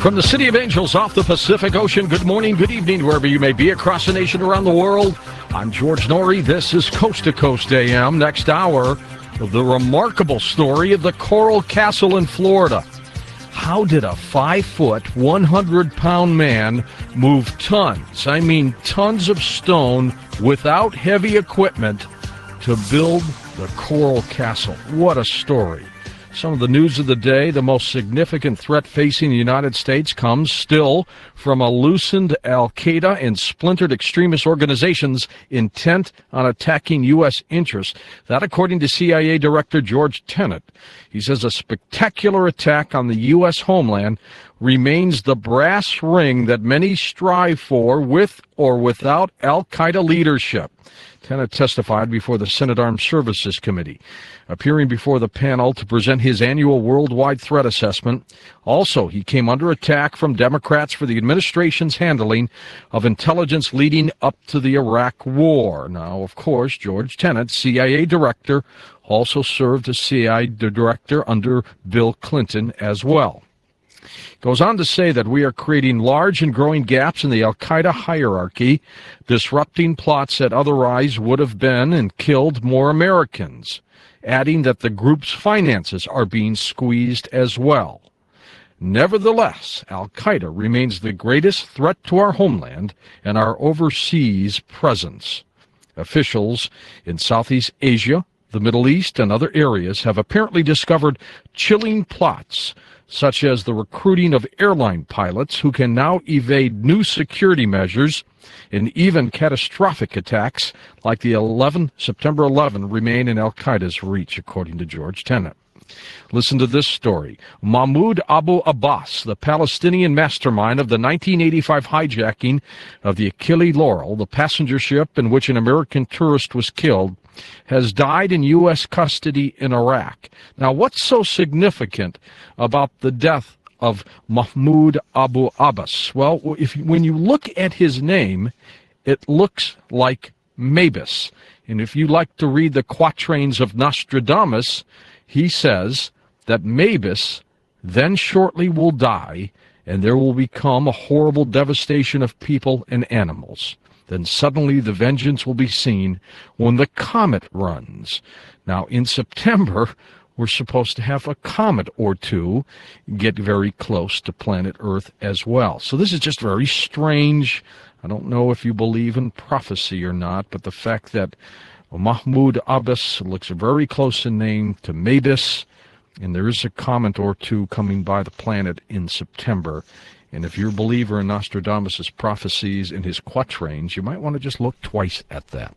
From the City of Angels off the Pacific Ocean, good morning, good evening, wherever you may be across the nation, around the world. I'm George Norrie. This is Coast to Coast AM. Next hour, the remarkable story of the Coral Castle in Florida. How did a 5-foot, 100-pound man move tons of stone without heavy equipment to build the Coral Castle? What a story. Some of the news of the day: the most significant threat facing the United States comes still from a loosened Al-Qaeda and splintered extremist organizations intent on attacking U.S. interests. That, according to CIA Director George Tenet. He says a spectacular attack on the U.S. homeland remains the brass ring that many strive for, with or without Al-Qaeda leadership. Tenet testified before the Senate Armed Services Committee, appearing before the panel to present his annual worldwide threat assessment. Also, he came under attack from Democrats for the administration's handling of intelligence leading up to the Iraq War. Now, of course, George Tenet, CIA director, also served as CIA director under Bill Clinton as well. Goes on to say that we are creating large and growing gaps in the Al-Qaeda hierarchy, disrupting plots that otherwise would have been and killed more Americans, adding that the group's finances are being squeezed as well. Nevertheless, Al-Qaeda remains the greatest threat to our homeland and our overseas presence. Officials in Southeast Asia, the Middle East, and other areas have apparently discovered chilling plots, such as the recruiting of airline pilots who can now evade new security measures, and even catastrophic attacks like the September 11 remain in Al-Qaeda's reach, according to George Tenet. Listen to this story. Mahmoud Abu Abbas, the Palestinian mastermind of the 1985 hijacking of the Achille Laurel, the passenger ship in which an American tourist was killed, has died in U.S. custody in Iraq. Now, what's so significant about the death of Mahmoud Abu Abbas? Well, when you look at his name, it looks like Mabus. And if you like to read the quatrains of Nostradamus, he says that Mabus then shortly will die, and there will become a horrible devastation of people and animals. Then suddenly the vengeance will be seen when the comet runs. Now, in September, we're supposed to have a comet or two get very close to planet Earth as well. So this is just very strange. I don't know if you believe in prophecy or not, but the fact that Mahmoud Abbas looks very close in name to Mabus, and there is a comet or two coming by the planet in September. And if you're a believer in Nostradamus' prophecies and his quatrains, you might want to just look twice at that.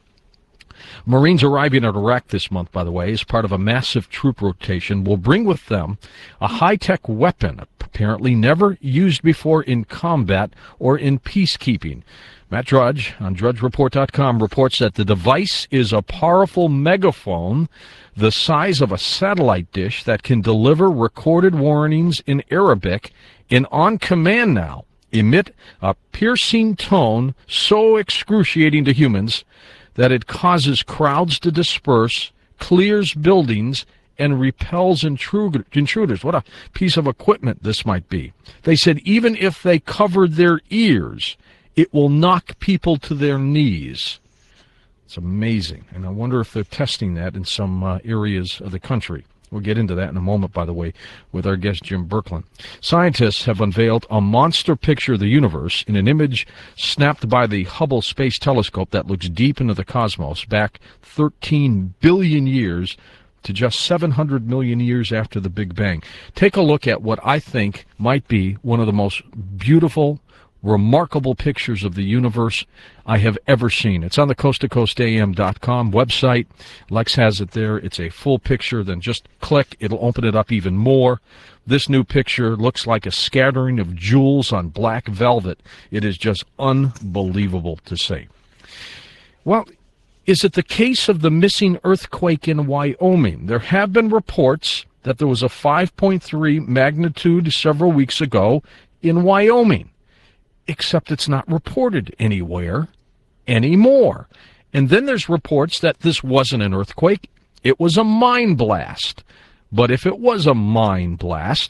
Marines arriving at Iraq this month, by the way, as part of a massive troop rotation, will bring with them a high-tech weapon, apparently never used before in combat or in peacekeeping. Matt Drudge on DrudgeReport.com reports that the device is a powerful megaphone the size of a satellite dish that can deliver recorded warnings in Arabic and on command now emit a piercing tone so excruciating to humans that it causes crowds to disperse, clears buildings, and repels intruders. What a piece of equipment this might be. They said even if they covered their ears, it will knock people to their knees. It's amazing. And I wonder if they're testing that in some areas of the country. We'll get into that in a moment, by the way, with our guest Jim Birkeland. Scientists have unveiled a monster picture of the universe in an image snapped by the Hubble Space Telescope that looks deep into the cosmos, back 13 billion years to just 700 million years after the Big Bang. Take a look at what I think might be one of the most beautiful, remarkable pictures of the universe I have ever seen. It's on the coasttocoastam.com website. Lex has it there. It's a full picture. Then just click. It'll open it up even more. This new picture looks like a scattering of jewels on black velvet. It is just unbelievable to see. Well, is it the case of the missing earthquake in Wyoming? There have been reports that there was a 5.3 magnitude several weeks ago in Wyoming, except it's not reported anywhere anymore. And then there's reports that this wasn't an earthquake, it was a mine blast. But if it was a mine blast,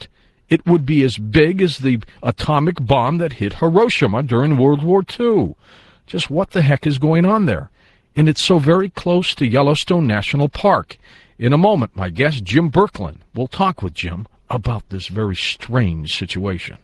It would be as big as the atomic bomb that hit Hiroshima during World War II. Just what the heck is going on there? And it's so very close to Yellowstone National Park. In a moment, my guest, Jim Berkland, will talk with Jim about this very strange situation.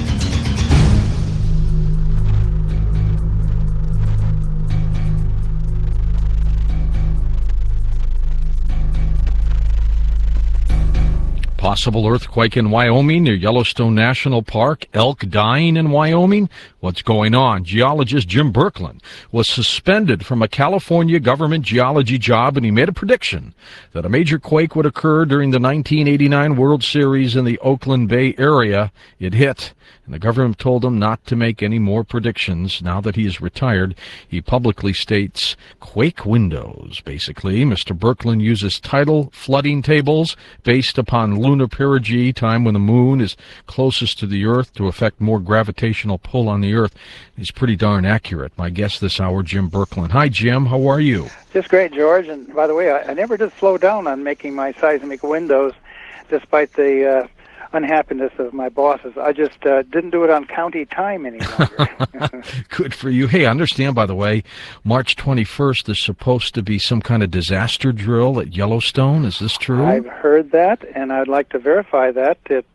Possible earthquake in Wyoming near Yellowstone National Park. Elk dying in Wyoming. What's going on? Geologist Jim Berkland was suspended from a California government geology job, and he made a prediction that a major quake would occur during the 1989 World Series in the Oakland Bay area. It hit, and the government told him not to make any more predictions. Now that he is retired, he publicly states quake windows. Basically, Mr. Berkland uses tidal flooding tables based upon lunar perigee, time when the moon is closest to the Earth, to affect more gravitational pull on the Earth. He's pretty darn accurate. My guest this hour, Jim Berkland. Hi, Jim. How are you? Just great, George. And by the way, I never did slow down on making my seismic windows, despite the unhappiness of my bosses. I just didn't do it on county time any longer. Good for you. Hey, I understand, by the way, March 21st is supposed to be some kind of disaster drill at Yellowstone. Is this true? I've heard that, and I'd like to verify that.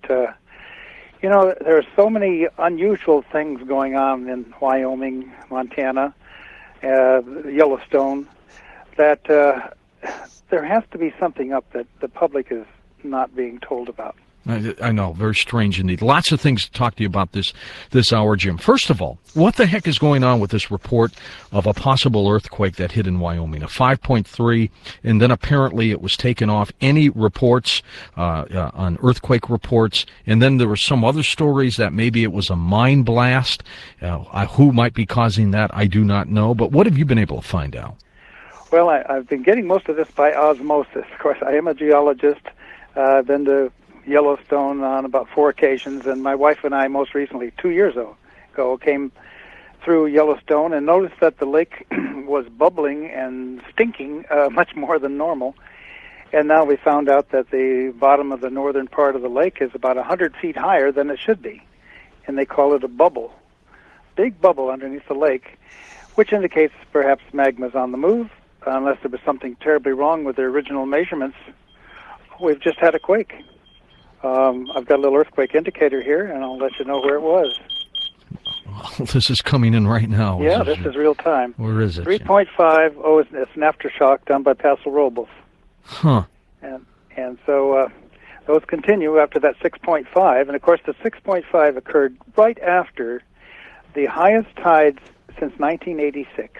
You know, there are so many unusual things going on in Wyoming, Montana, Yellowstone, that there has to be something up that the public is not being told about. I know, very strange indeed. Lots of things to talk to you about this hour, Jim. First of all, what the heck is going on with this report of a possible earthquake that hit in Wyoming, a 5.3, and then apparently it was taken off any reports on earthquake reports, and then there were some other stories that maybe it was a mine blast. Who might be causing that, I do not know, but what have you been able to find out? Well, I've been getting most of this by osmosis. Of course, I am a geologist. I've been to Yellowstone on about 4 occasions, and my wife and I most recently 2 years ago came through Yellowstone and noticed that the lake was bubbling and stinking much more than normal. And now we found out that the bottom of the northern part of the lake is about 100 feet higher than it should be, and they call it a bubble, big bubble underneath the lake, which indicates perhaps magma's on the move. Unless there was something terribly wrong with the original measurements, we've just had a quake. I've got a little earthquake indicator here, and I'll let you know where it was. Well, this is coming in right now. Yeah, this is real time. Where is it? 3.5. Oh, it's an aftershock down by Paso Robles. Huh. And so those continue after that 6.5. And, of course, the 6.5 occurred right after the highest tides since 1986.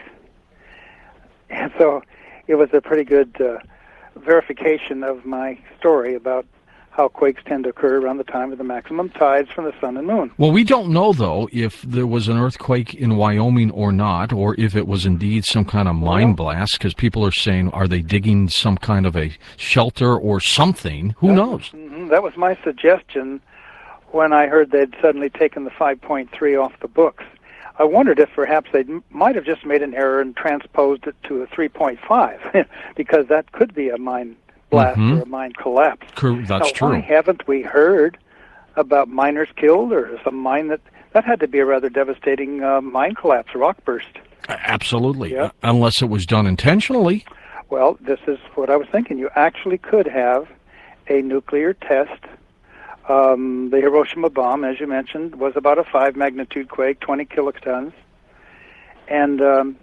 And so it was a pretty good verification of my story about how quakes tend to occur around the time of the maximum tides from the sun and moon. Well, we don't know, though, if there was an earthquake in Wyoming or not, or if it was indeed some kind of mine blast, because people are saying, are they digging some kind of a shelter or something? Who knows? That was my suggestion when I heard they'd suddenly taken the 5.3 off the books. I wondered if perhaps they might have just made an error and transposed it to a 3.5, because that could be a mine blast or a mine collapse. That's true. Why haven't we heard about miners killed or some mine that had to be a rather devastating mine collapse, rock burst? Absolutely, yeah. Unless it was done intentionally. Well, this is what I was thinking. You actually could have a nuclear test. The Hiroshima bomb, as you mentioned, was about a 5 magnitude quake, 20 kilotons. And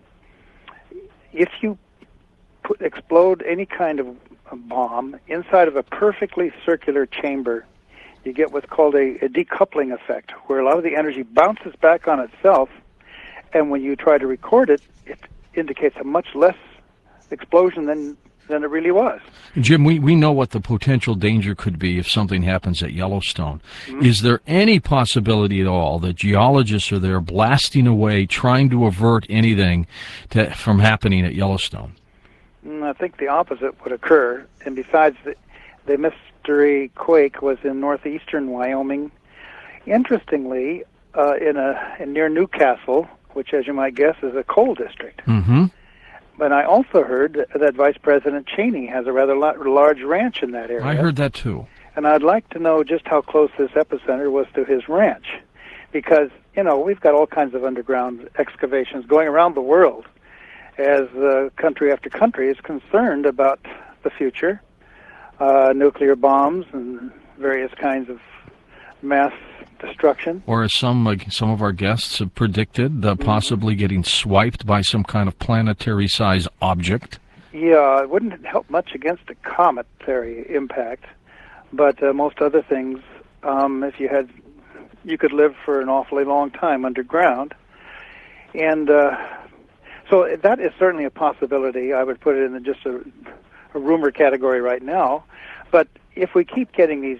if you explode any kind of a bomb inside of a perfectly circular chamber, you get what's called a decoupling effect, where a lot of the energy bounces back on itself, and when you try to record it, it indicates a much less explosion than it really was. Jim, we know what the potential danger could be if something happens at Yellowstone. Is there any possibility at all that geologists are there blasting away, trying to avert anything from happening at Yellowstone? I think the opposite would occur. And besides, the mystery quake was in northeastern Wyoming. Interestingly, near Newcastle, which, as you might guess, is a coal district. Mm-hmm. But I also heard that Vice President Cheney has a rather large ranch in that area. I heard that too. And I'd like to know just how close this epicenter was to his ranch, because, we've got all kinds of underground excavations going around the world as country after country is concerned about the future, nuclear bombs and various kinds of mass destruction. Or as some of our guests have predicted, possibly getting swiped by some kind of planetary-sized object. Yeah, it wouldn't help much against a cometary impact, but most other things, if you could live for an awfully long time underground. And so that is certainly a possibility. I would put it in just a rumor category right now. But if we keep getting these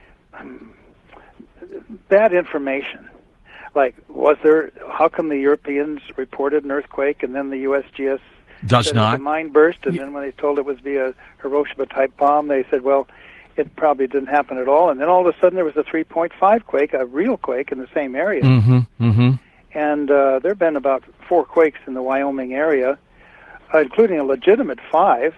bad information, like how come the Europeans reported an earthquake and then the USGS does not? The mine burst, and then when they told it was a Hiroshima-type bomb, they said, well, it probably didn't happen at all. And then all of a sudden there was a 3.5 quake, a real quake in the same area. And there have been about 4 quakes in the Wyoming area, including a legitimate 5,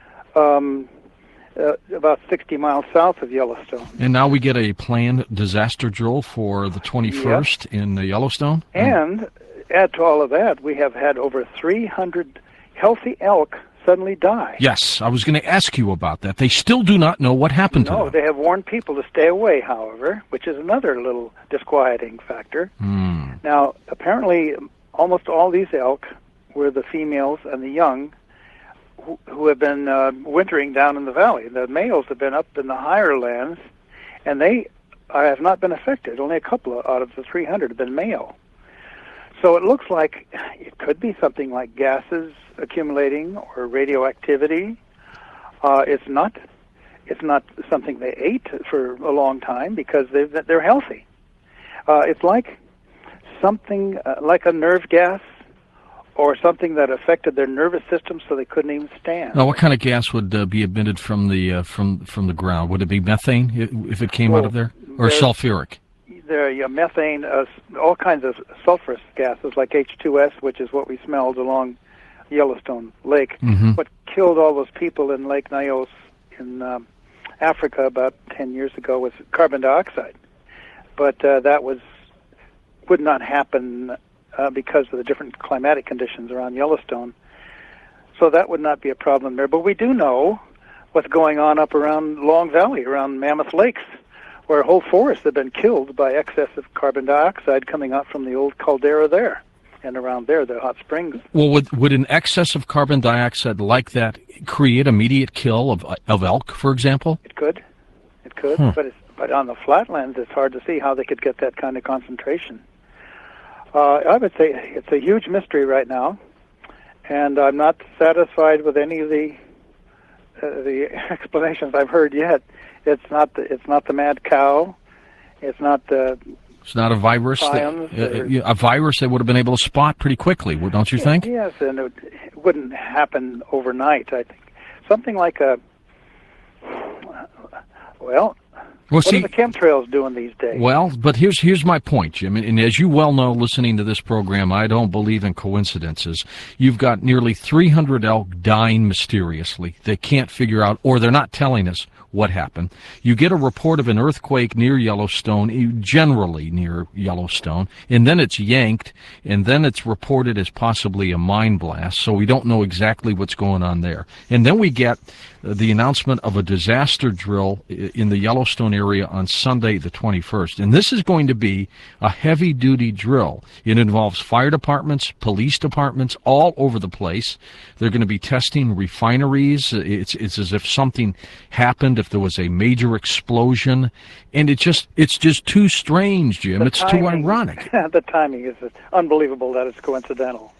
about 60 miles south of Yellowstone. And now we get a planned disaster drill for the 21st in the Yellowstone? And add to all of that, we have had over 300 healthy elk suddenly die. Yes, I was going to ask you about that. They still do not know what happened to them. No, they have warned people to stay away, however, which is another little disquieting factor. Now, apparently, almost all these elk were the females and the young who have been wintering down in the valley. The males have been up in the higher lands, and they have not been affected. Only a couple out of the 300 have been male. So it looks like it could be something like gases accumulating or radioactivity. It's not something they ate for a long time because they're healthy. It's like something like a nerve gas or something that affected their nervous system so they couldn't even stand. Now, what kind of gas would be emitted from the ground? Would it be methane if it came out of there, or sulfuric? There, methane, all kinds of sulfurous gases like H2S, which is what we smelled along Yellowstone Lake. What killed all those people in Lake Nyos in Africa about 10 years ago was carbon dioxide. But that would not happen because of the different climatic conditions around Yellowstone. So that would not be a problem there. But we do know what's going on up around Long Valley, around Mammoth Lakes, where whole forests have been killed by excess of carbon dioxide coming out from the old caldera there. And around there, the hot springs. Well, would an excess of carbon dioxide like that create immediate kill of elk, for example? It could. But on the flatlands, it's hard to see how they could get that kind of concentration. I would say it's a huge mystery right now, and I'm not satisfied with any of the explanations I've heard yet. It's not the mad cow. It's not the. It's not a virus. A virus they would have been able to spot pretty quickly, don't you think? Yes, and it wouldn't happen overnight. I think something like what are the chemtrails doing these days? Well, but here's my point, Jim. And as you well know, listening to this program, I don't believe in coincidences. You've got nearly 300 elk dying mysteriously. They can't figure out, or they're not telling us what happened. You get a report of an earthquake near Yellowstone, generally near Yellowstone, and then it's yanked, and then it's reported as possibly a mine blast, so we don't know exactly what's going on there. And then we get the announcement of a disaster drill in the Yellowstone area on Sunday the 21st. And this is going to be a heavy-duty drill. It involves fire departments, police departments, all over the place. They're going to be testing refineries. It's as if something happened, if there was a major explosion. And it's just too strange, Jim. It's too ironic. The timing is unbelievable that it's coincidental.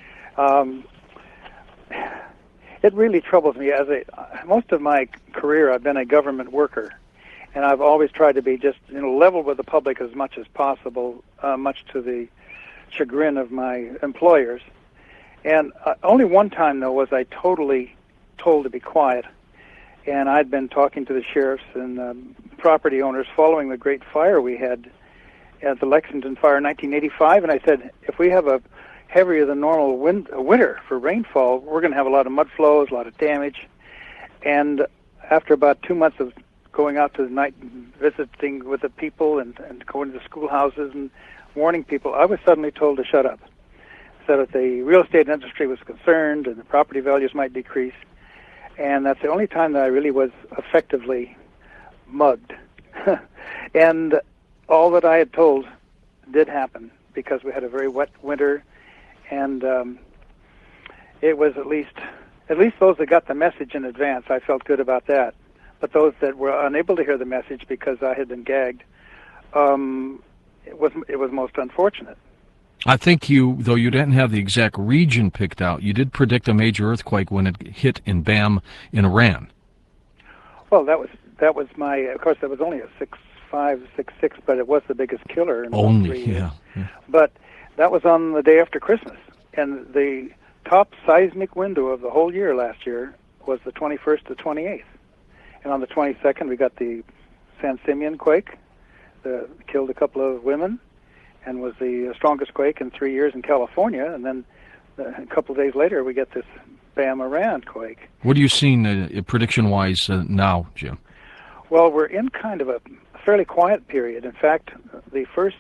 It really troubles me. Most of my career, I've been a government worker, and I've always tried to be just level with the public as much as possible, much to the chagrin of my employers. And only one time, though, was I totally told to be quiet. And I'd been talking to the sheriffs and property owners following the great fire we had at the Lexington Fire in 1985, and I said, if we have a heavier than normal winter for rainfall, we're going to have a lot of mud flows, a lot of damage. And after about 2 months of going out to the night and visiting with the people and going to the schoolhouses and warning people, I was suddenly told to shut up. So that the real estate industry was concerned and the property values might decrease. And that's the only time that I really was effectively mugged. And all that I had told did happen because we had a very wet winter, and it was at least those that got the message in advance, I felt good about that. But those that were unable to hear the message because I had been gagged, it was most unfortunate. I think though you didn't have the exact region picked out, you did predict a major earthquake when it hit in Bam in Iran. Well, that was my. Of course, that was only a 6.5, 6.6, but it was the biggest killer in only 3 years. Yeah. But that was on the day after Christmas, and the top seismic window of the whole year last year was the 21st to 28th, and on the 22nd we got the San Simeon quake, that killed a couple of women, and was the strongest quake in 3 years in California. And then a couple of days later, we get this Bam Iran quake. What are you seeing prediction-wise now, Jim? Well, we're in kind of a fairly quiet period. In fact, the first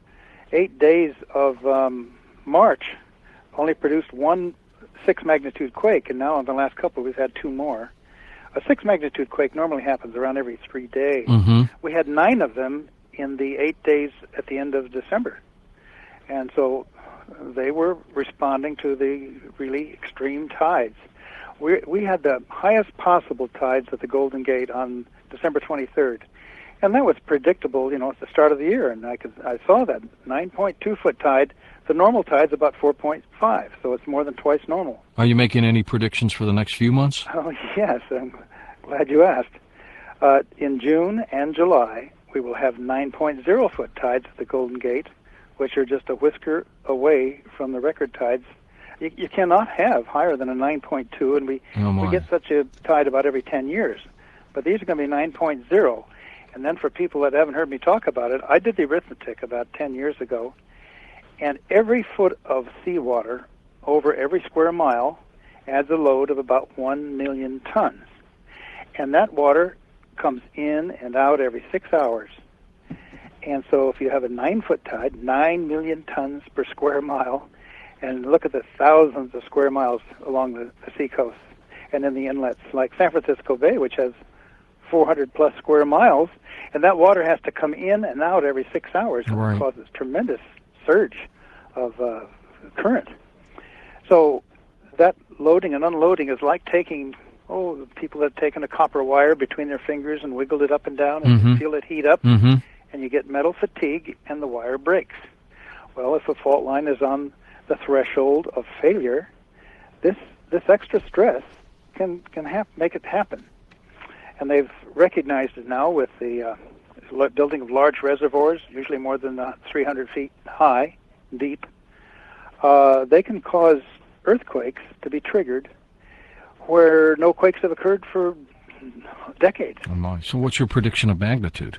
8 days of March only produced one 6-magnitude quake, and now in the last couple we've had 2 more. A 6-magnitude quake normally happens around every 3 days. Mm-hmm. We had 9 of them in the 8 days at the end of December. And so they were responding to the really extreme tides. We had the highest possible tides at the Golden Gate on December 23rd. And that was predictable, at the start of the year. And I saw that 9.2-foot tide. The normal tide's about 4.5, so it's more than twice normal. Are you making any predictions for the next few months? Oh, yes. I'm glad you asked. In June and July, we will have 9.0-foot tides at the Golden Gate, which are just a whisker away from the record tides. You cannot have higher than a 9.2, and we get such a tide about every 10 years. But these are going to be 9.0. And then for people that haven't heard me talk about it, I did the arithmetic about 10 years ago, and every foot of seawater over every square mile adds a load of about 1 million tons. And that water comes in and out every 6 hours. And so if you have a 9-foot tide, 9 million tons per square mile, and look at the thousands of square miles along the seacoast and in the inlets, like San Francisco Bay, which has 400-plus square miles, and that water has to come in and out every 6 hours, which right. causes tremendous surge of current. So that loading and unloading is like taking, people have taken a copper wire between their fingers and wiggled it up and down and Mm-hmm. feel it heat up, Mm-hmm. and you get metal fatigue and the wire breaks. Well, if a fault line is on the threshold of failure, this extra stress can make it happen. And they've recognized it now with the building of large reservoirs, usually more than 300 feet high, deep. They can cause earthquakes to be triggered where no quakes have occurred for decades. Oh my. So what's your prediction of magnitude?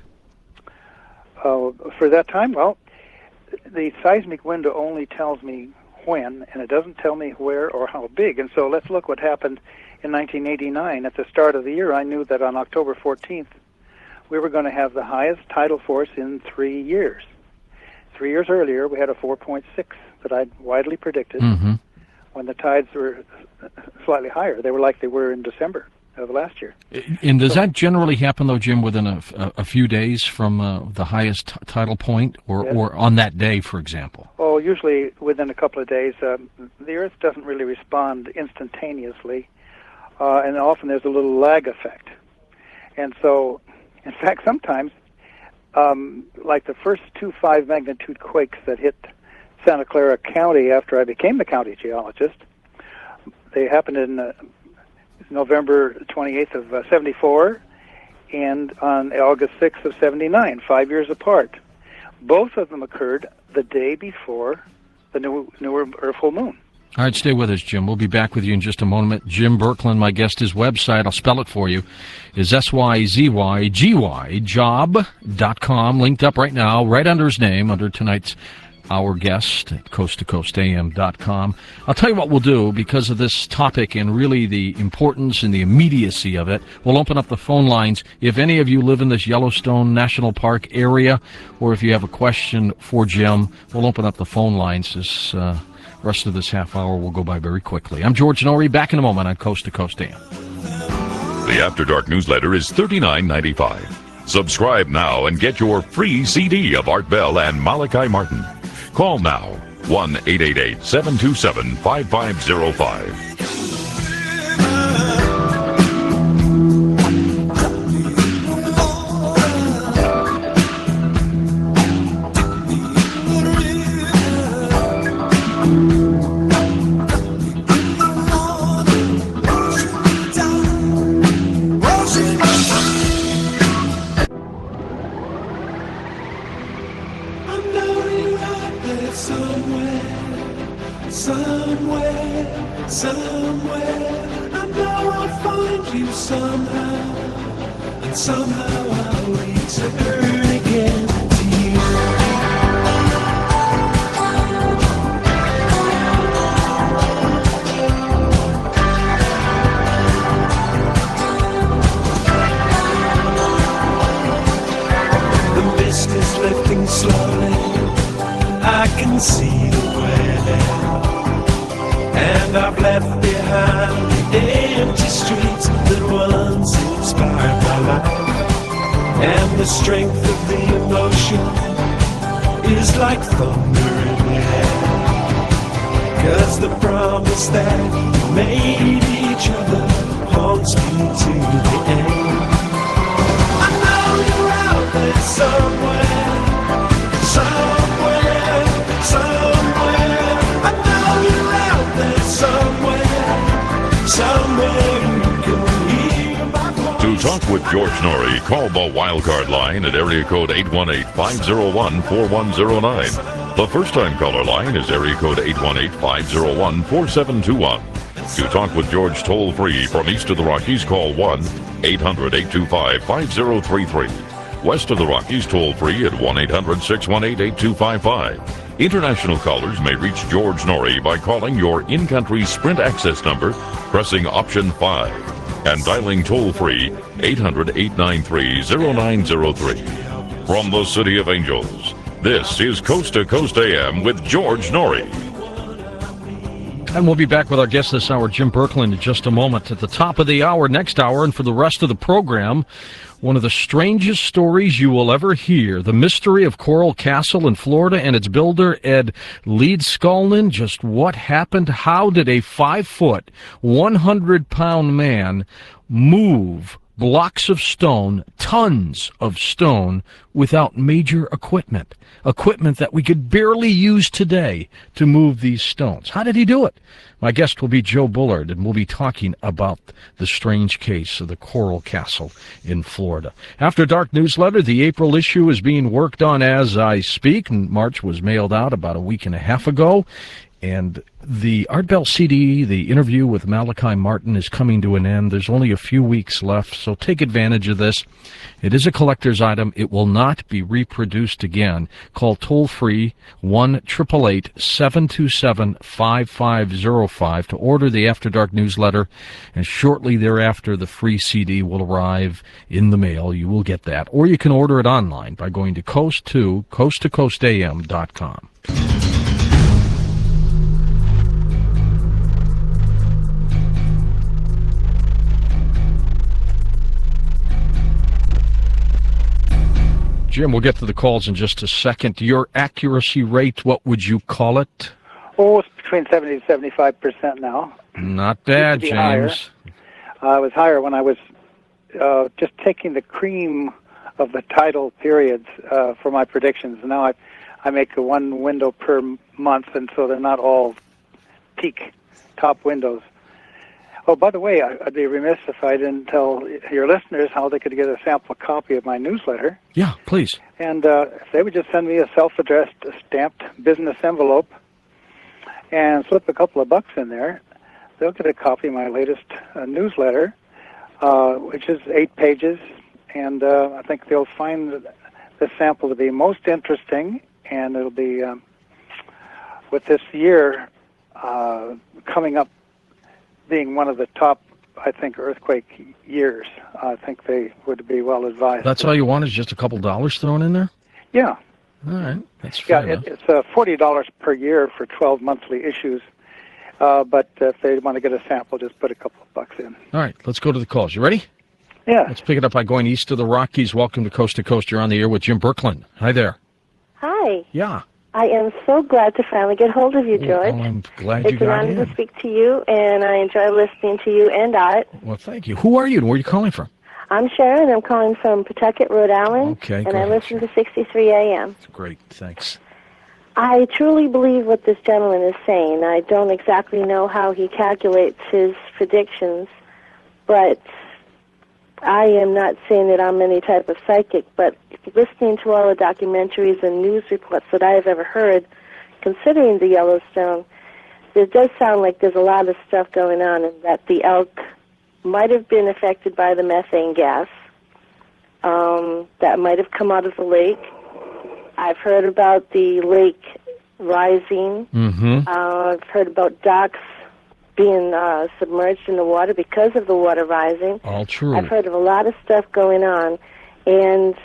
For that time, well, the seismic window only tells me when, and it doesn't tell me where or how big. And so let's look what happened in 1989. At the start of the year, I knew that on October 14th, we were going to have the highest tidal force in 3 years. 3 years earlier, we had a 4.6 that I'd widely predicted Mm-hmm. when the tides were slightly higher. They were like they were in December of last year. And does that generally happen, though, Jim, within a few days from the highest tidal point, or, Yes. or on that day, for example? Oh, usually within a couple of days. The Earth doesn't really respond instantaneously, and often there's a little lag effect. And so, in fact, sometimes, like the first 2 5-magnitude quakes that hit Santa Clara County after I became the county geologist, they happened in November 28th of 74 and on August 6th of 79, 5 years apart. Both of them occurred the day before the newer full moon. All right, stay with us, Jim. We'll be back with you in just a moment. Jim Berkland, my guest, his website, I'll spell it for you, is SYZYGY, job.com, linked up right now, right under his name, under tonight's our guest at coasttocoastam.com. I'll tell you what we'll do because of this topic and really the importance and the immediacy of it. We'll open up the phone lines. If any of you live in this Yellowstone National Park area, or if you have a question for Jim, we'll open up the phone lines. This rest of this half hour will go by very quickly. I'm George Noory, back in a moment on Coast to Coast AM. The After Dark newsletter is $39.95. Subscribe now and get your free CD of Art Bell and Malachi Martin. Call now, 1-888-727-5505. Somehow I'll return again to you. The mist is lifting slowly, I can see the way now. And I've left behind the empty streets that once inspired my life. And the strength of the emotion is like thunder in the air. 'Cause the promise that we made each other haunts me to the end. I know you're out there somewhere, somewhere, somewhere. I know you're out there somewhere, somewhere you can hear my voice. To talk with George Noory, call the Wildcard line at area code 818-501-4109. The first-time caller line is area code 818-501-4721. To talk with George toll-free from east of the Rockies, call 1-800-825-5033. West of the Rockies, toll-free at 1-800-618-8255. International callers may reach George Noory by calling your in-country Sprint access number, pressing option 5, and dialing toll-free 800-893-0903. From the City of Angels, this is Coast to Coast AM with George Noory. And we'll be back with our guest this hour, Jim Berkland, in just a moment. At the top of the hour, next hour, and for the rest of the program, one of the strangest stories you will ever hear. The mystery of Coral Castle in Florida and its builder, Ed Leedskalnin. Just what happened? How did a 5-foot, 100-pound man move blocks of stone, tons of stone, without major equipment that we could barely use today to move these stones? How did he do it? My guest will be Joe Bullard, and we'll be talking about the strange case of the Coral Castle in Florida. After Dark newsletter, the April issue is being worked on as I speak, and March was mailed out about a week and a half ago. And the Art Bell CD, the interview with Malachi Martin, is coming to an end. There's only a few weeks left, so take advantage of this. It is a collector's item. It will not be reproduced again. Call toll-free 1-888-727-5505 to order the After Dark newsletter, and shortly thereafter, the free CD will arrive in the mail. You will get that. Or you can order it online by going to coasttocoastam.com. Jim, we'll get to the calls in just a second. Your accuracy rate, what would you call it? Oh, it's between 70 to 75% now. Not bad, James. Higher. It was higher when I was just taking the cream of the tidal periods for my predictions. Now I make one window per month, and so they're not all peak top windows. Oh, by the way, I'd be remiss if I didn't tell your listeners how they could get a sample copy of my newsletter. Yeah, please. And if they would just send me a self-addressed stamped business envelope and slip a couple of bucks in there, they'll get a copy of my latest newsletter, which is 8 pages. And I think they'll find the sample to be most interesting, and it'll be with this year coming up being one of the top, I think, earthquake years, I think they would be well advised. That's all you want is just a couple dollars thrown in there? Yeah. All right. That's fair enough. It's $40 per year for 12 monthly issues. But if they want to get a sample, just put a couple of bucks in. All right. Let's go to the calls. You ready? Yeah. Let's pick it up by going east of the Rockies. Welcome to Coast to Coast. You're on the air with Jim Brooklyn. Hi there. Hi. Yeah. I am so glad to finally get hold of you, George. Oh, I'm glad you It's got an honor in. to speak to you, and I enjoy listening to you and Art. Well, thank you. Who are you and where are you calling from? I'm Sharon. I'm calling from Pawtucket, Rhode Island, Okay, and go I ahead, listen to 63 AM. Great. Thanks. I truly believe what this gentleman is saying. I don't exactly know how he calculates his predictions, but I am not saying that I'm any type of psychic, but listening to all the documentaries and news reports that I have ever heard considering the Yellowstone, it does sound like there's a lot of stuff going on and that the elk might have been affected by the methane gas that might have come out of the lake. I've heard about the lake rising. Mm-hmm. I've heard about docks being submerged in the water because of the water rising. All true. I've heard of a lot of stuff going on, and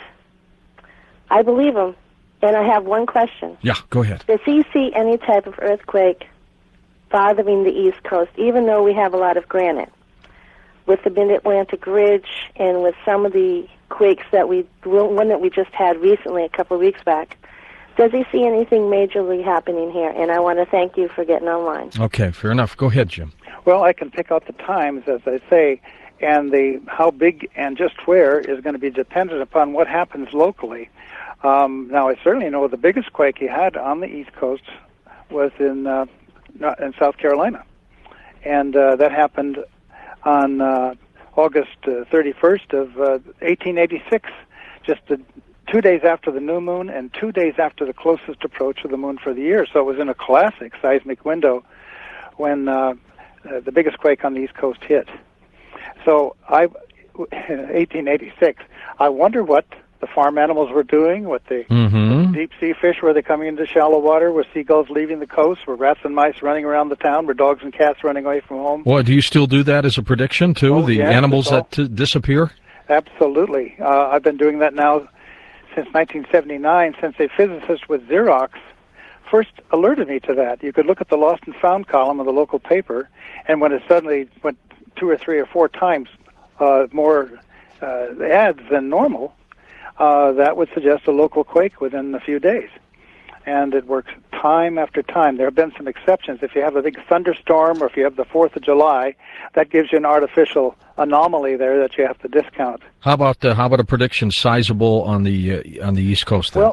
I believe him. And I have one question. Yeah, go ahead. Does he see any type of earthquake bothering the East Coast, even though we have a lot of granite? With the Mid-Atlantic Ridge and with some of the quakes one that we just had recently, a couple of weeks back, does he see anything majorly happening here? And I want to thank you for getting online. Okay, fair enough. Go ahead, Jim. Well, I can pick out the times, as I say, and the how big and just where is going to be dependent upon what happens locally. Now, I certainly know the biggest quake he had on the East Coast was in South Carolina, and that happened on August 31st of 1886, just 2 days after the new moon and 2 days after the closest approach of the moon for the year. So it was in a classic seismic window when the biggest quake on the East Coast hit. So in 1886, I wonder what the farm animals were doing, what the deep sea fish, were they coming into shallow water, were seagulls leaving the coast, were rats and mice running around the town, were dogs and cats running away from home. Well, do you still do that as a prediction, too? Oh, the yeah, animals that disappear? Absolutely. I've been doing that now since 1979, since a physicist with Xerox first alerted me to that. You could look at the lost and found column of the local paper, and when it suddenly went 2 or 3 or 4 times more ads than normal, that would suggest a local quake within a few days. And it works time after time. There have been some exceptions. If you have a big thunderstorm or if you have the 4th of July, that gives you an artificial anomaly there that you have to discount. How about a prediction sizable on the East Coast then?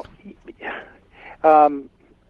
Well,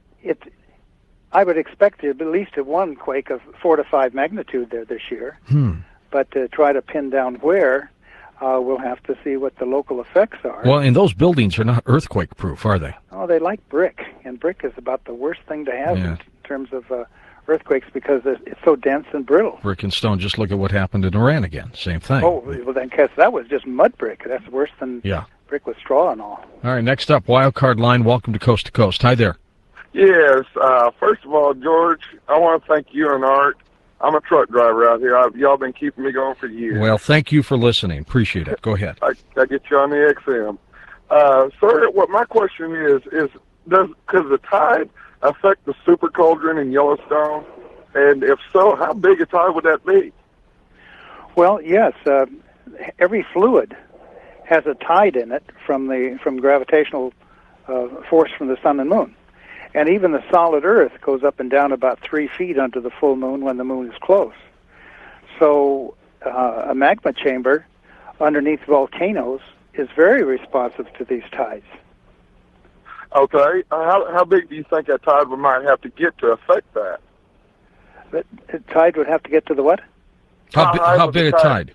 I would expect at least one quake of 4 to 5 magnitude there this year. But to try to pin down where, we'll have to see what the local effects are. Well, and those buildings are not earthquake-proof, are they? Oh, they like brick, and brick is about the worst thing to have in terms of earthquakes because it's so dense and brittle. Brick and stone, just look at what happened in Iran again. Same thing. Oh, well then, Cass, that was just mud brick. That's worse than brick with straw and all. All right, next up, Wildcard Line. Welcome to Coast to Coast. Hi there. Yes. First of all, George, I want to thank you and Art. I'm a truck driver out here. Y'all been keeping me going for years. Well, thank you for listening. Appreciate it. Go ahead. I get you on the XM. Sir, what my question is could the tide affect the super cauldron in Yellowstone? And if so, how big a tide would that be? Well, yes. Every fluid has a tide in it from gravitational force from the sun and moon. And even the solid Earth goes up and down about 3 feet under the full moon when the moon is close. So a magma chamber underneath volcanoes is very responsive to these tides. Okay. How big do you think that tide might have to get to affect that? The tide would have to get to the what? How big a tide?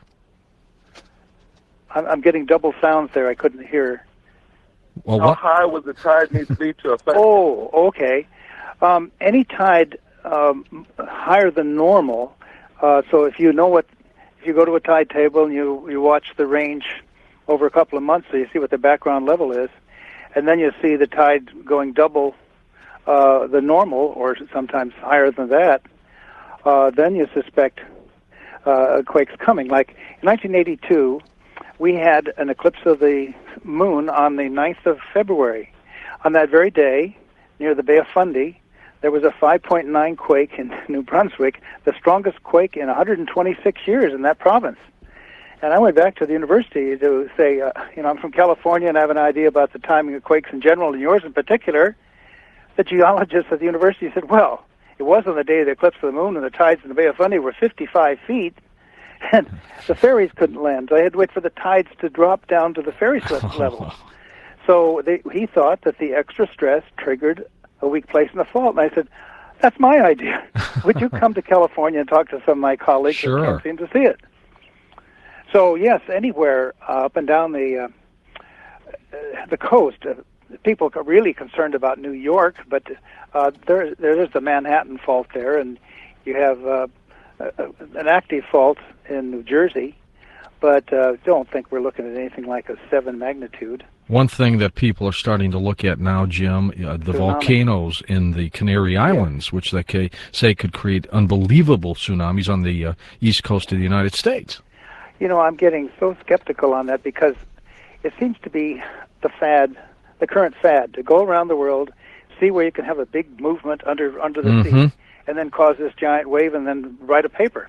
I'm getting double sounds there. I couldn't hear. Well, how high would the tide need to be to affect? Oh, okay. Any tide higher than normal. So if you go to a tide table and you watch the range over a couple of months, so you see what the background level is, and then you see the tide going double the normal, or sometimes higher than that, then you suspect quakes coming. Like in 1982, we had an eclipse of the moon on the 9th of February. On that very day, near the Bay of Fundy, there was a 5.9 quake in New Brunswick, the strongest quake in 126 years in that province. And I went back to the university to say, I'm from California and I have an idea about the timing of quakes in general, and yours in particular. The geologist at the university said, well, it was on the day of the eclipse of the moon, and the tides in the Bay of Fundy were 55 feet, and the ferries couldn't land. They had to wait for the tides to drop down to the ferry slip level. So he thought that the extra stress triggered a weak place in the fault. And I said, that's my idea. Would you come to California and talk to some of my colleagues Sure. that can't seem to see it? So, yes, anywhere up and down the coast, people are really concerned about New York, but there's the Manhattan Fault there, and you have an active fault in New Jersey, but don't think we're looking at anything like a 7 magnitude. One thing that people are starting to look at now, Jim, the volcanoes in the Canary Islands, which they say could create unbelievable tsunamis on the east coast of the United States. I'm getting so skeptical on that because it seems to be the current fad, to go around the world, see where you can have a big movement under the sea, and then cause this giant wave and then write a paper.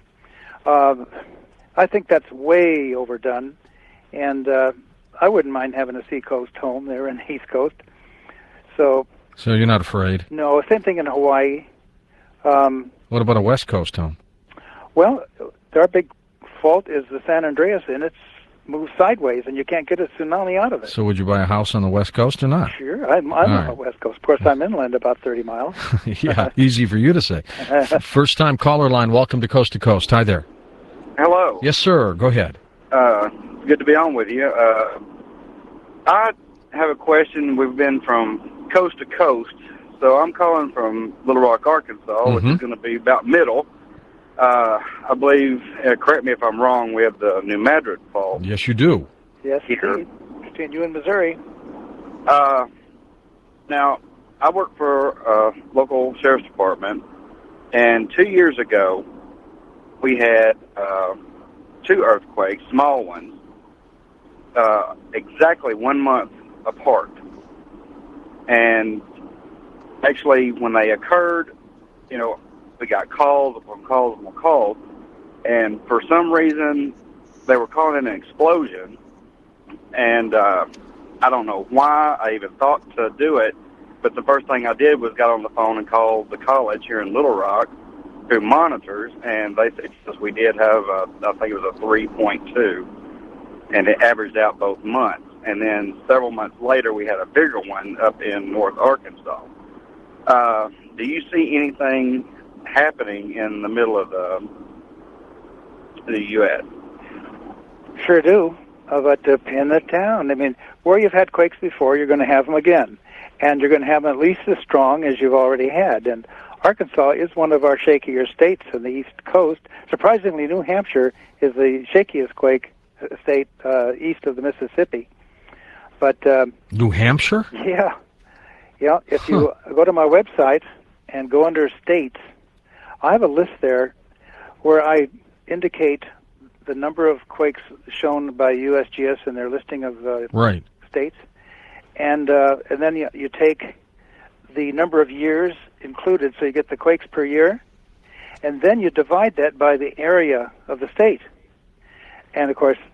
I think that's way overdone, and I wouldn't mind having a seacoast home there in the East Coast. So you're not afraid? No, same thing in Hawaii. What about a West Coast home? Well, our big fault is the San Andreas, and it's moved sideways, and you can't get a tsunami out of it. So would you buy a house on the West Coast or not? Sure, I'm on the West Coast. Of course, I'm inland about 30 miles. Yeah, easy for you to say. First-time caller line, welcome to Coast. Hi there. Hello. Yes, sir. Go ahead. Good to be on with you. I have a question. We've been from coast to coast, so I'm calling from Little Rock, Arkansas, which is going to be about middle. I believe, correct me if I'm wrong, we have the New Madrid Fault. Yes, you do. Yes, here. Between you and Missouri. Now, I work for a local sheriff's department, and 2 years ago, we had 2 earthquakes, small ones, exactly 1 month apart. And actually, when they occurred, we got calls upon calls upon calls, and for some reason, they were calling it an explosion, and I don't know why I even thought to do it, but the first thing I did was got on the phone and called the college here in Little Rock, who monitors, and they said we did have, I think it was a 3.2, and it averaged out both months. And then several months later, we had a bigger one up in North Arkansas. Do you see anything happening in the middle of the U.S.? Sure do, but to pin it down, I mean, where you've had quakes before, you're going to have them again, and you're going to have them at least as strong as you've already had. And Arkansas is one of our shakier states on the East Coast. Surprisingly, New Hampshire is the shakiest quake state east of the Mississippi. But New Hampshire? Yeah. If you go to my website and go under states, I have a list there where I indicate the number of quakes shown by USGS in their listing of states, and then you take the number of years included, so you get the quakes per year, and then you divide that by the area of the state. And of course,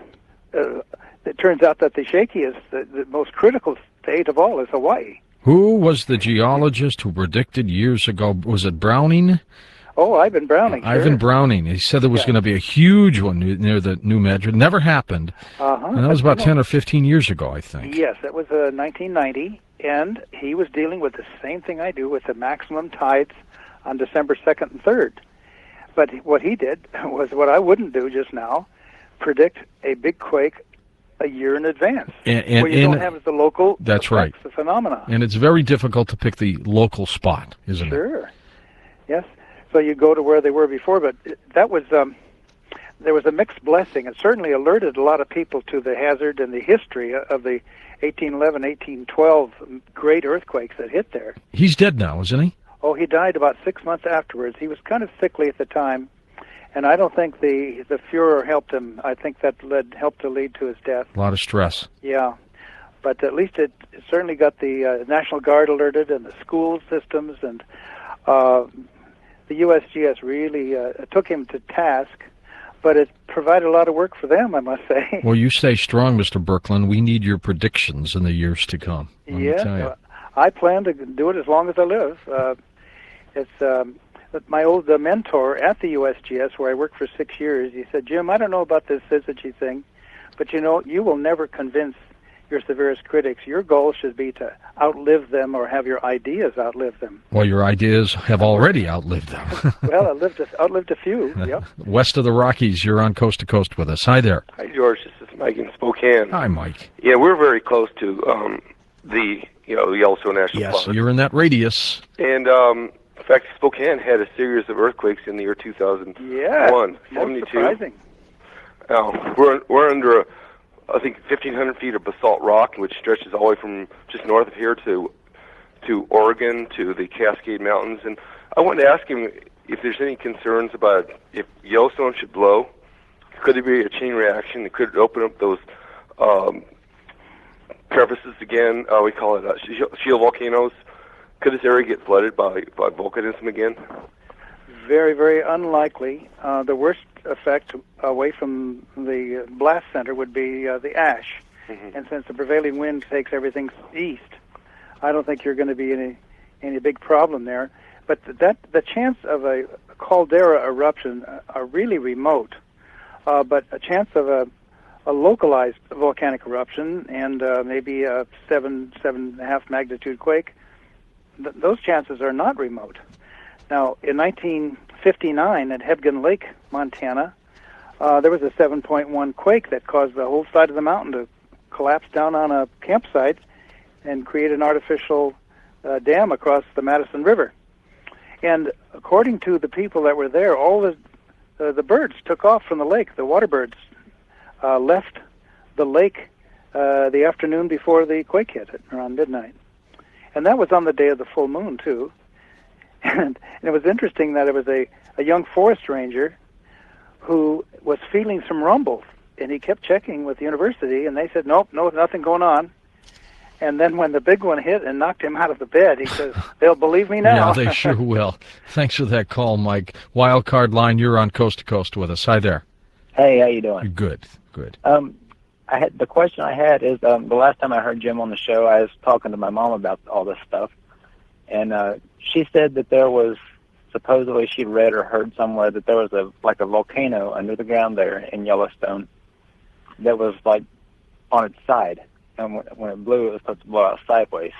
it turns out that the shakiest, the most critical state of all, is Hawaii. Who was the geologist who predicted years ago? Was it Browning? Oh, Ivan Browning. Ivan Browning. He said there was going to be a huge one near the New Madrid. Never happened. And that was about 10 or 15 years ago, I think. Yes, that was 1990, and he was dealing with the same thing I do with the maximum tides on December 2nd and 3rd. But what he did was what I wouldn't do just now, predict a big quake a year in advance, where you don't have the local effects, the phenomena. And it's very difficult to pick the local spot, isn't it? Sure. Yes. So you go to where they were before, but that was there was a mixed blessing. It certainly alerted a lot of people to the hazard and the history of the 1811, 1812 great earthquakes that hit there. He's dead now, isn't he? Oh, he died about 6 months afterwards. He was kind of sickly at the time, and I don't think the Fuhrer helped him. I think that helped to lead to his death. A lot of stress. Yeah, but at least it certainly got the National Guard alerted and the school systems, and the USGS really took him to task, but it provided a lot of work for them, I must say. Well, you stay strong, Mr. Birkeland. We need your predictions in the years to come. Let me tell you. I plan to do it as long as I live. It's my old mentor at the USGS, where I worked for 6 years. He said, "Jim, I don't know about this syzygy thing, but you will never convince your severest critics. Your goal should be to outlive them or have your ideas outlive them." Well, your ideas have already outlived them. Well, outlived a few. Yep. West of the Rockies, you're on Coast to Coast with us. Hi there. Hi, George. This is Mike in Spokane. Hi, Mike. Yeah, we're very close to the Yellowstone National Park. Yes, you're in that radius. And in fact, Spokane had a series of earthquakes in the year 2001. Yeah, 72. surprising. We're under I think 1,500 feet of basalt rock, which stretches all the way from just north of here to Oregon, to the Cascade Mountains. And I wanted to ask him if there's any concerns about if Yellowstone should blow. Could there be a chain reaction? Could it open up those crevices again? We call it shield volcanoes. Could this area get flooded by volcanism again? Very, very unlikely. The worst effect away from the blast center would be the ash. Mm-hmm. And since the prevailing wind takes everything east, I don't think you're going to be any big problem there. But the chance of a caldera eruption are really remote. But a chance of a localized volcanic eruption and maybe a 7.5 magnitude quake, those chances are not remote. Now, in 1959 at Hebgen Lake, Montana, there was a 7.1 quake that caused the whole side of the mountain to collapse down on a campsite and create an artificial dam across the Madison River. And according to the people that were there, all the birds took off from the lake. The water birds left the lake the afternoon before the quake hit, around midnight. And that was on the day of the full moon, too. And it was interesting that it was a young forest ranger who was feeling some rumbles, and he kept checking with the university, and they said, nope, no, nothing going on. And then when the big one hit and knocked him out of the bed, he says, they'll believe me now. Yeah, they sure will. Thanks for that call, Mike. Wildcard Line, you're on Coast to Coast with us. Hi there. Hey, how you doing? Good. The question I had is, the last time I heard Jim on the show, I was talking to my mom about all this stuff, and she said that there was, supposedly she'd read or heard somewhere that there was a volcano under the ground there in Yellowstone that was like on its side, and when it blew, it was supposed to blow out sideways.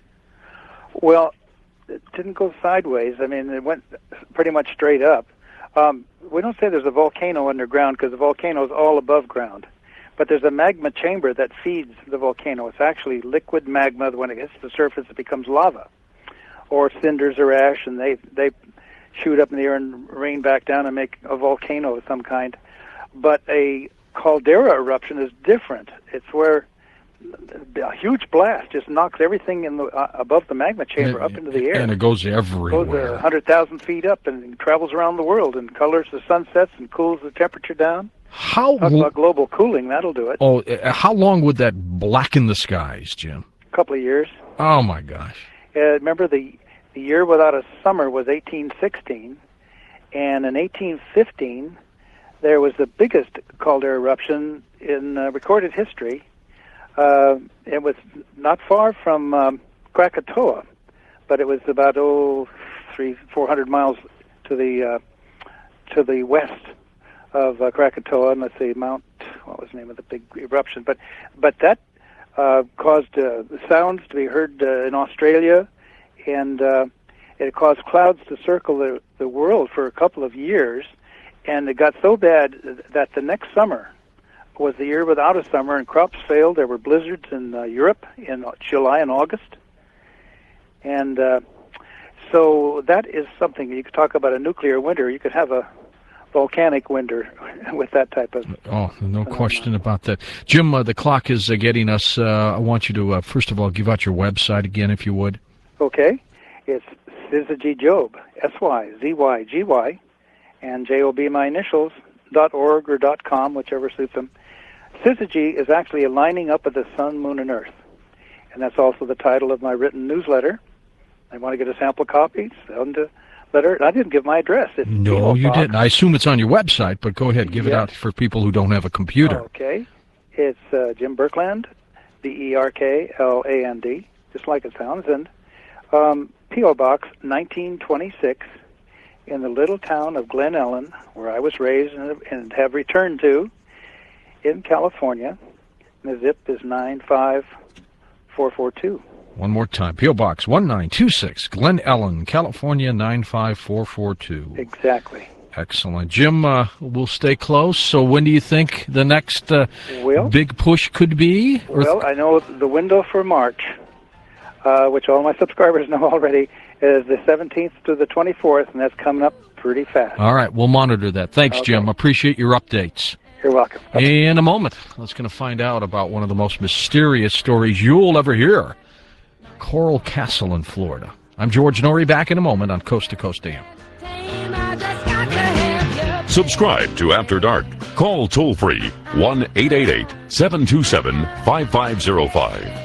Well, it didn't go sideways. I mean, it went pretty much straight up. We don't say there's a volcano underground because the volcano is all above ground. But there's a magma chamber that feeds the volcano. It's actually liquid magma. When it hits the surface, it becomes lava, or cinders or ash, and they shoot up in the air and rain back down and make a volcano of some kind. But a caldera eruption is different. It's where a huge blast just knocks everything in above the magma chamber up into the air. And it goes everywhere. It goes 100,000 feet up and travels around the world and colors the sunsets and cools the temperature down. Talk about global cooling, that'll do it. Oh, how long would that blacken the skies, Jim? A couple of years. Oh, my gosh. Remember, the year without a summer was 1816, and in 1815, there was the biggest caldera eruption in recorded history. It was not far from Krakatoa, but it was about 400 miles to the west of Krakatoa, and let's see, what was the name of the big eruption? But that caused sounds to be heard in Australia, and it caused clouds to circle the world for a couple of years, and it got so bad that the next summer was the year without a summer, and crops failed. There were blizzards in Europe in July and August, and so that is something. You could talk about a nuclear winter. You could have a volcanic winter with that type of. Oh, no question about that. Jim, the clock is getting us. I want you to, first of all, give out your website again, if you would. Okay. It's Syzygy Job, SYZYGY, and JOB my initials, .org or .com, whichever suits them. Syzygy is actually a lining up of the sun, moon, and earth. And that's also the title of my written newsletter. I want to get a sample copy, send a letter. I didn't give my address. It's No, you didn't. I assume it's on your website, but go ahead, give it out for people who don't have a computer. Okay. It's Jim Berkland, Berkland, just like it sounds, and P.O. Box 1926 in the little town of Glen Ellen, where I was raised and have returned to in California. And the zip is 95442. One more time. P.O. Box 1926, Glen Ellen, California 95442. Exactly. Excellent. Jim, we'll stay close. So when do you think the next big push could be? Well, I know the window for March, which all my subscribers know already, is the 17th to the 24th, and that's coming up pretty fast. All right, we'll monitor that. Thanks, Jim. Appreciate your updates. You're welcome. In a moment, let's going to find out about one of the most mysterious stories you'll ever hear. Coral Castle in Florida. I'm George Norrie, back in a moment on Coast to Coast AM. Subscribe to After Dark. Call toll-free 1-888-727-5505.